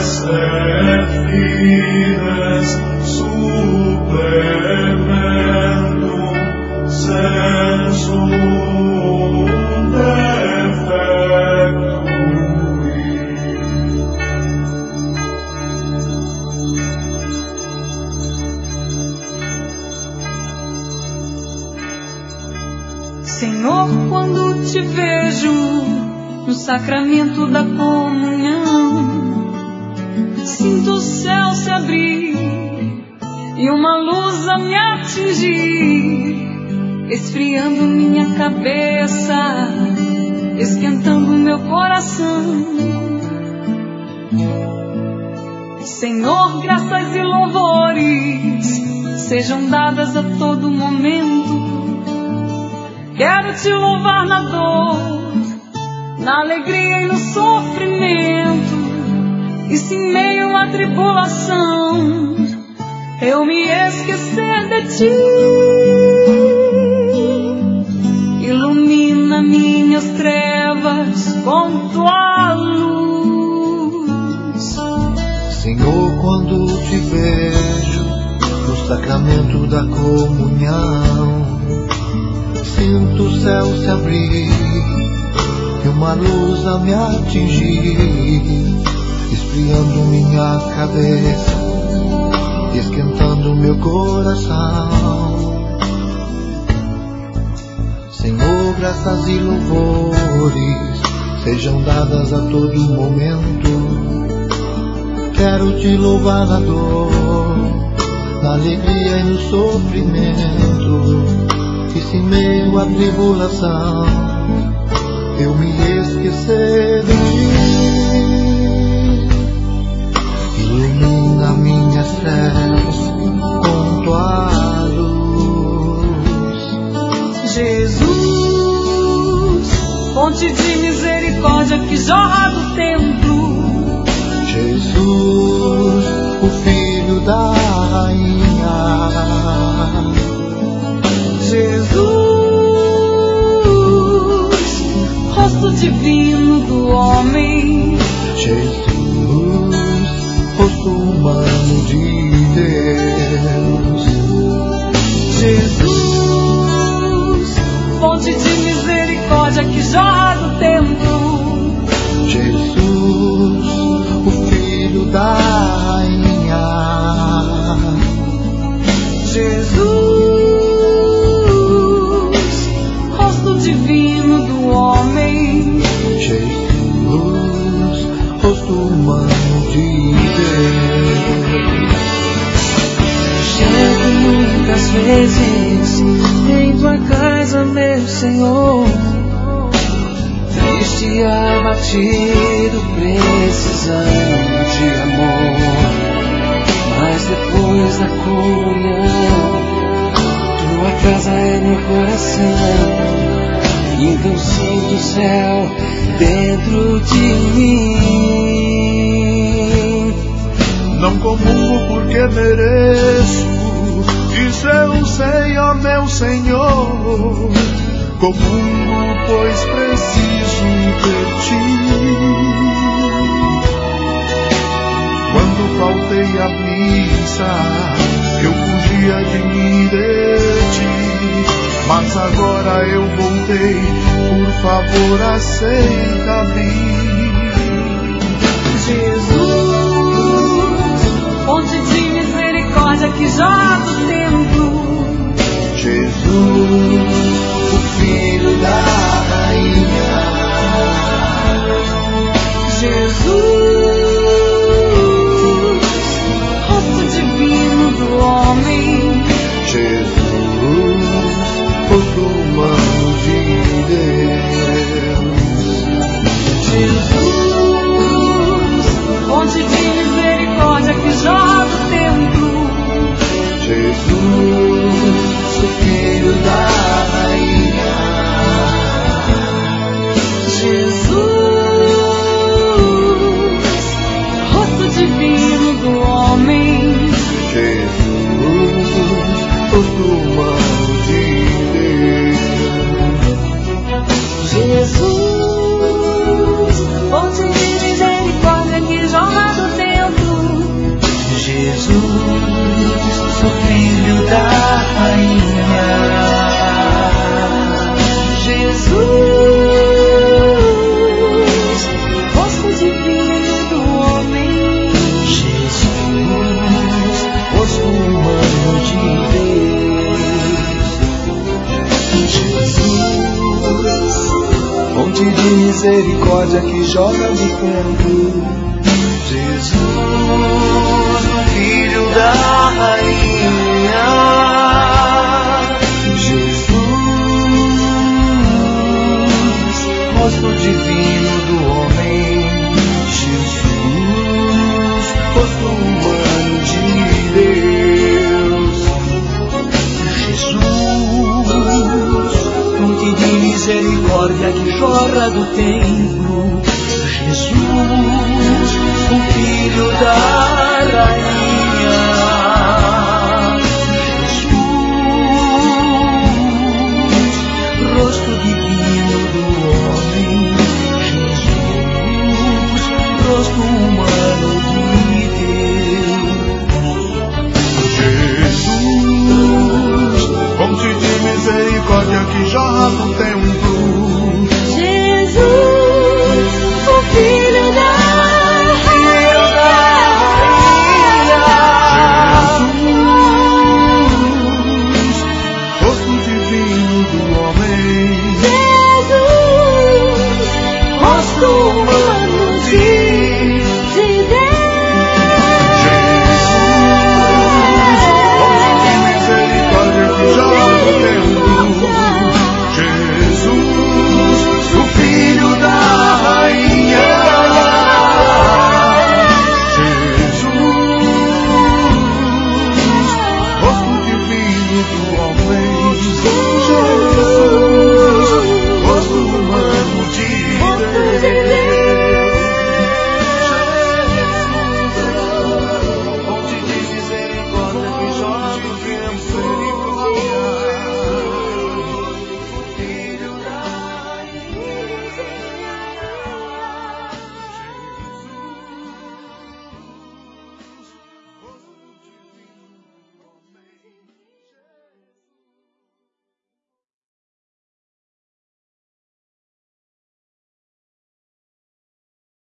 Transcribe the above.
Senhor, quando te vejo no sacramento da comunhão, sinto o céu se abrir e uma luz a me atingir, esfriando minha cabeça, esquentando meu coração. Senhor, graças e louvores sejam dadas a todo momento. Quero te louvar na dor, na alegria e no sofrimento, e se em meio à tribulação eu me esquecer de ti, ilumina minhas trevas com tua luz. Senhor, quando te vejo no sacramento da comunhão, sinto o céu se abrir e uma luz a me atingir, esfriando minha cabeça, esquentando meu coração. Senhor, graças e louvores sejam dadas a todo momento. Quero te louvar na dor, na alegria e no sofrimento, e se em meio à tribulação eu me esquecer de ti, ilumina minhas trevas com tua luz. Jesus, fonte de misericórdia que jorra do templo. Jesus, o Filho da Rainha. Jesus, rosto divino do homem. Jesus, rosto humano de Deus. Jesus, fonte de misericórdia que jorra do templo. Jesus, o Filho da Rainha. Jesus, rosto divino do homem. Jesus, rosto humano de Deus. Chego muitas vezes em tua casa, meu Senhor, triste, abatido, precisando de amor. Mas depois da comunhão, tua casa é meu coração. Então sinto o céu dentro de mim. Não comungo porque mereço, isso eu sei, ó meu Senhor. Comungo pois preciso ter ti. Quando faltei à missa, eu fugia de mim e de ti, mas agora eu voltei, por favor aceita-me. Jesus, fonte de misericórdia que jorra do templo. Jesus, o Filho da Rainha. Jesus, rosto divino do homem. Jesus, rosto humano de Deus. Jesus, fonte de misericórdia que jorra do templo. Jesus, o Filho da Rainha. misericórdia que jorra do templo. Jesus, o Filho da Rainha. Jesus, rosto divino do homem. Jesus, rosto humano de Deus. Jesus, fonte de misericórdia que jorra do templo. Jesus, o Filho da Rainha.